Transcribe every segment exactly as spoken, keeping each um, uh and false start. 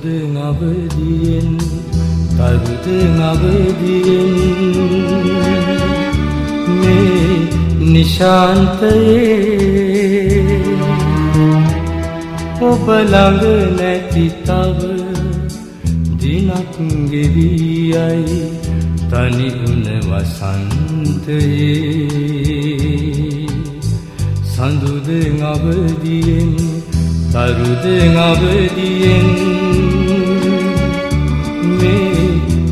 සඳුද අවදියෙන් තරුද අවදියෙන් මේ නිශාන්තයේ ඔබ ළඟ නැති තව දිනක් ගෙවියයි තනි වුණ වසන්තයේ සඳුද අවදියෙන් තරුද අවදියෙන් මේ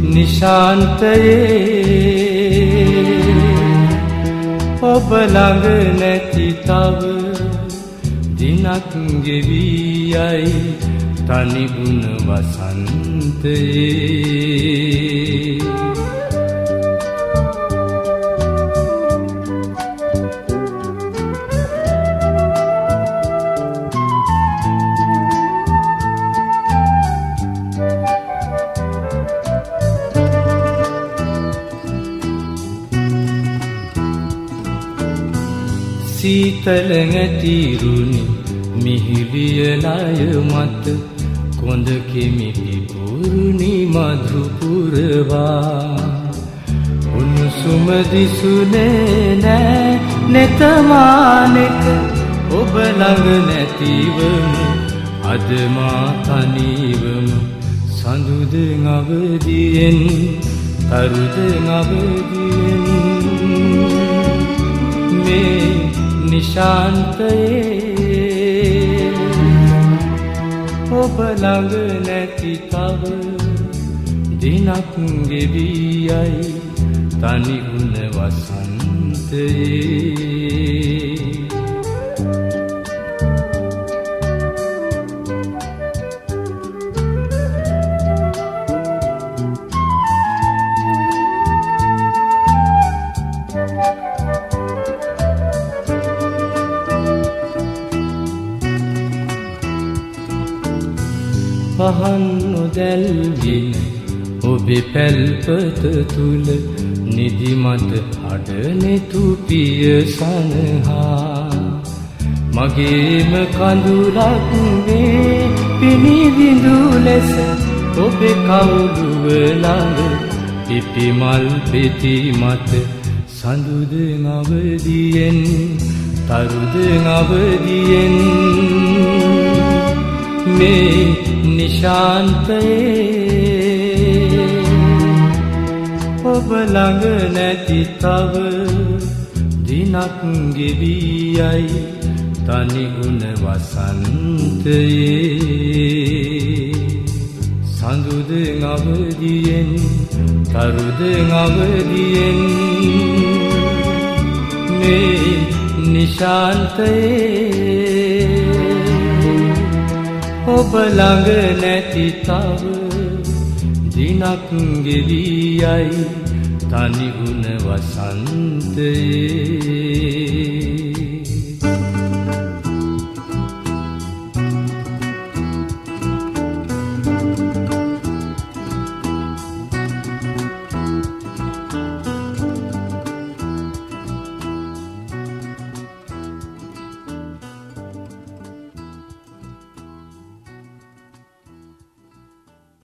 නිශාන්තයේ ඔබ ළඟ නැති තව දිනක් ගෙවියයි තනි වුණ වසන්තයේ සීතල ඇතිරුණි මිහිරිය ලය මත කොඳ කෙමිහි පුරුණි මధు පුරවා උණුසුම දිසුනේ නෑ නෙතමානෙක ඔබ ළඟ නැතිවම අද මා තනිවම සඳුද අවදියෙන් තරුද අවදියෙන් මේ නිශාන්තයේ ඔබ ළඟ නැති තව දිනක් ගෙවියයි තනි වුණ වසන්තයේ පහන් නොදැල්ගෙන ඔබේ පැල්පත තුල නිදිමත අඩනෙතු පිය සනහා මගේම කඳුලක් වේ පිනිවිඳු ලෙස ඔබේ කවුළුව ළඟ පිපිමල් පෙති මත සඳුද අවදියෙන් තරුද අවදියෙන් මේ නිශාන්තයේ ඔබ ළඟ නැති තව දිනක් ගෙවියයි තනි වුණ වසන්තයේ සඳුද අවදියෙන් තරුද අවදියෙන් මේ නිශාන්තයේ ඔබ ළඟ නැති තව දිනක් ගෙවියයි තනි වුණ වසන්තයේ